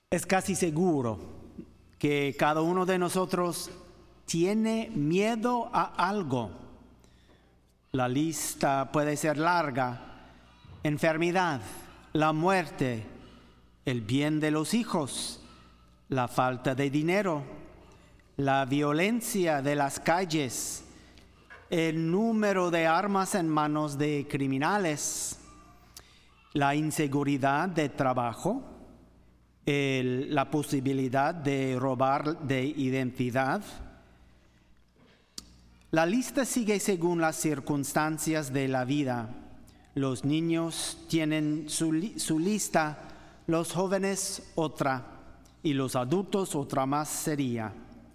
Es casi seguro que cada uno de nosotros tiene miedo a algo. La lista puede ser larga: enfermedad, la muerte, el bien de los hijos, la falta de dinero, la violencia de las calles, el número de armas en manos de criminales, la inseguridad de trabajo, la posibilidad de robar de identidad. La lista sigue según las circunstancias de la vida. Los niños tienen su lista, los jóvenes otra, y los adultos otra más seria.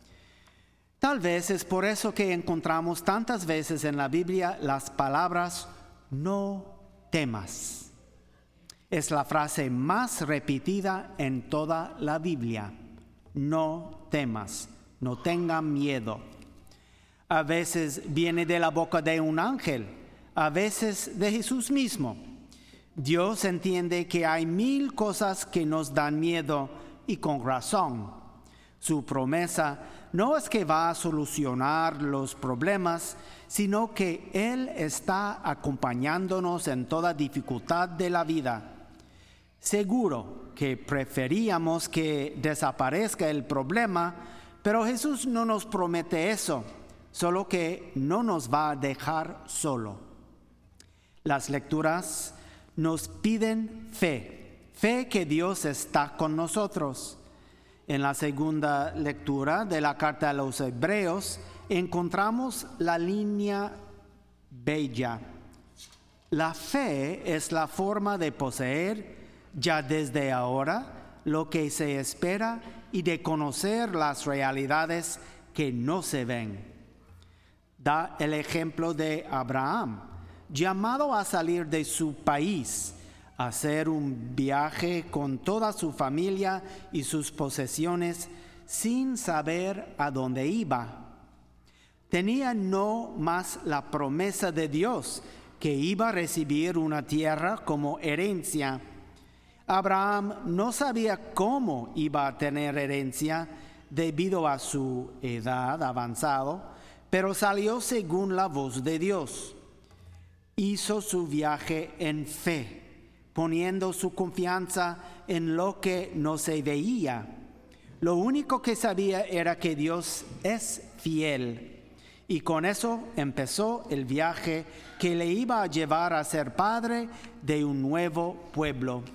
Tal vez es por eso que encontramos tantas veces en la Biblia las palabras "no temas". Es la frase más repetida en toda la Biblia. No temas, no tengan miedo. A veces viene de la boca de un ángel, a veces de Jesús mismo. Dios entiende que hay 1000 cosas que nos dan miedo, y con razón. Su promesa no es que va a solucionar los problemas, sino que Él está acompañándonos en toda dificultad de la vida. Seguro que preferíamos que desaparezca el problema, pero Jesús no nos promete eso, solo que no nos va a dejar solo. Las lecturas nos piden fe que Dios está con nosotros. En la segunda lectura de la carta a los Hebreos encontramos la línea bella. La fe es la forma de poseer ya desde ahora lo que se espera y de conocer las realidades que no se ven. Da el ejemplo de Abraham, llamado a salir de su país, a hacer un viaje con toda su familia y sus posesiones sin saber a dónde iba. Tenía no más la promesa de Dios, que iba a recibir una tierra como herencia. Abraham no sabía cómo iba a tener herencia debido a su edad avanzada, pero salió según la voz de Dios. Hizo su viaje en fe, poniendo su confianza en lo que no se veía. Lo único que sabía era que Dios es fiel, y con eso empezó el viaje que le iba a llevar a ser padre de un nuevo pueblo.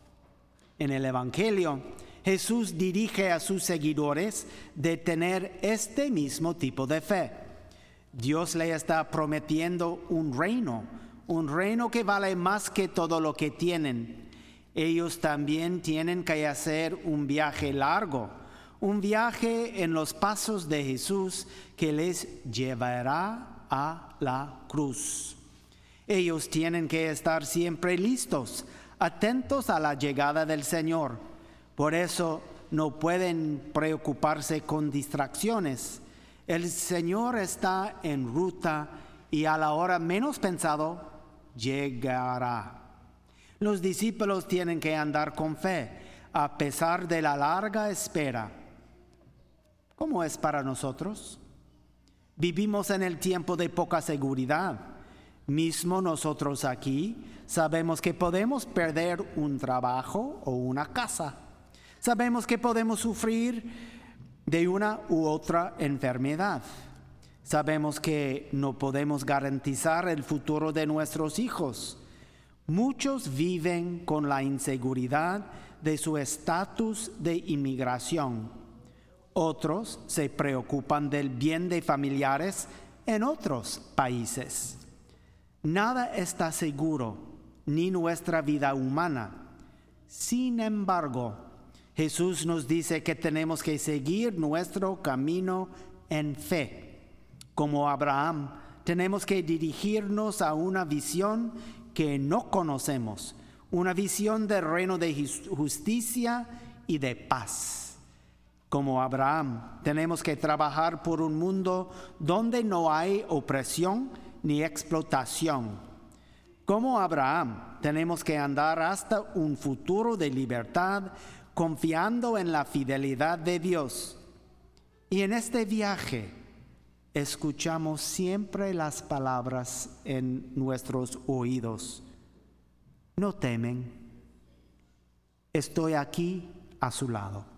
En el Evangelio, Jesús dirige a sus seguidores de tener este mismo tipo de fe. Dios le está prometiendo un reino que vale más que todo lo que tienen. Ellos también tienen que hacer un viaje largo, un viaje en los pasos de Jesús que les llevará a la cruz. Ellos tienen que estar siempre listos, atentos a la llegada del Señor. Por eso no pueden preocuparse con distracciones. El Señor está en ruta y a la hora menos pensado llegará. Los discípulos tienen que andar con fe, a pesar de la larga espera. ¿Cómo es para nosotros? Vivimos en el tiempo de poca seguridad. Mismo nosotros aquí sabemos que podemos perder un trabajo o una casa. Sabemos que podemos sufrir de una u otra enfermedad. Sabemos que no podemos garantizar el futuro de nuestros hijos. Muchos viven con la inseguridad de su estatus de inmigración. Otros se preocupan del bien de familiares en otros países. Nada está seguro, ni nuestra vida humana. Sin embargo, Jesús nos dice que tenemos que seguir nuestro camino en fe. Como Abraham, tenemos que dirigirnos a una visión que no conocemos, una visión del reino de justicia y de paz. Como Abraham, tenemos que trabajar por un mundo donde no hay opresión ni explotación. Como Abraham, tenemos que andar hasta un futuro de libertad confiando en la fidelidad de Dios. Y en este viaje escuchamos siempre las palabras en nuestros oídos: no temen, estoy aquí a su lado.